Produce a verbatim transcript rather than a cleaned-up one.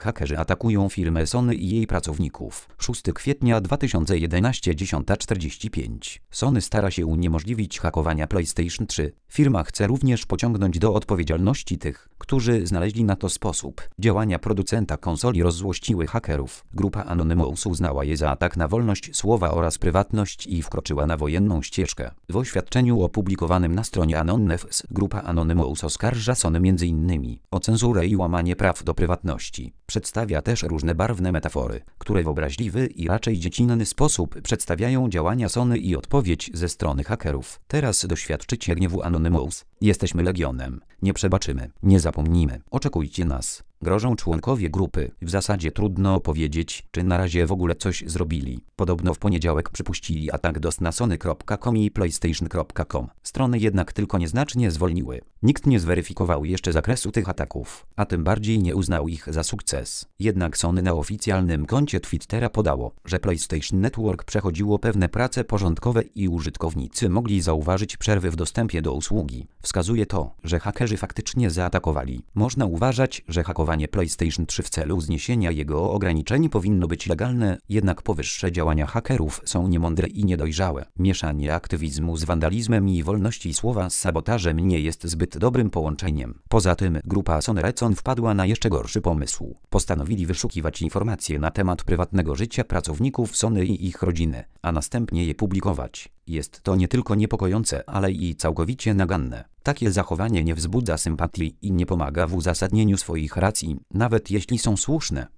Hakerzy atakują firmę Sony i jej pracowników. szóstego kwietnia dwa tysiące jedenastego, dziesiąta czterdzieści pięć. Sony stara się uniemożliwić hakowania PlayStation trzy. Firma chce również pociągnąć do odpowiedzialności tych, którzy znaleźli na to sposób. Działania producenta konsoli rozzłościły hakerów. Grupa Anonymous uznała je za atak na wolność słowa oraz prywatność i wkroczyła na wojenną ścieżkę. W oświadczeniu opublikowanym na stronie Anonymous grupa Anonymous oskarża Sony między innymi o cenzurę i łamanie praw do prywatności. Przedstawia też różne barwne metafory, które w obraźliwy i raczej dziecinny sposób przedstawiają działania Sony i odpowiedź ze strony hakerów. Teraz doświadczycie gniewu Anonymous. Jesteśmy Legionem. Nie przebaczymy. Nie zapomnimy. Oczekujcie nas. Grożą członkowie grupy. W zasadzie trudno powiedzieć, czy na razie w ogóle coś zrobili. Podobno w poniedziałek przypuścili atak D O S na sony kropka com i playstation kropka com. Strony jednak tylko nieznacznie zwolniły. Nikt nie zweryfikował jeszcze zakresu tych ataków, a tym bardziej nie uznał ich za sukces. Jednak Sony na oficjalnym koncie Twittera podało, że PlayStation Network przechodziło pewne prace porządkowe i użytkownicy mogli zauważyć przerwy w dostępie do usługi. Wskazuje to, że hakerzy faktycznie zaatakowali. Można uważać, że hakowanie PlayStation trzy w celu zniesienia jego ograniczeń powinno być legalne, jednak powyższe działania hakerów są niemądre i niedojrzałe. Mieszanie aktywizmu z wandalizmem i wolności słowa z sabotażem nie jest zbyt dobrym połączeniem. Poza tym grupa Sony Recon wpadła na jeszcze gorszy pomysł. Postanowili wyszukiwać informacje na temat prywatnego życia pracowników Sony i ich rodziny, a następnie je publikować. Jest to nie tylko niepokojące, ale i całkowicie naganne. Takie zachowanie nie wzbudza sympatii i nie pomaga w uzasadnieniu swoich racji, nawet jeśli są słuszne.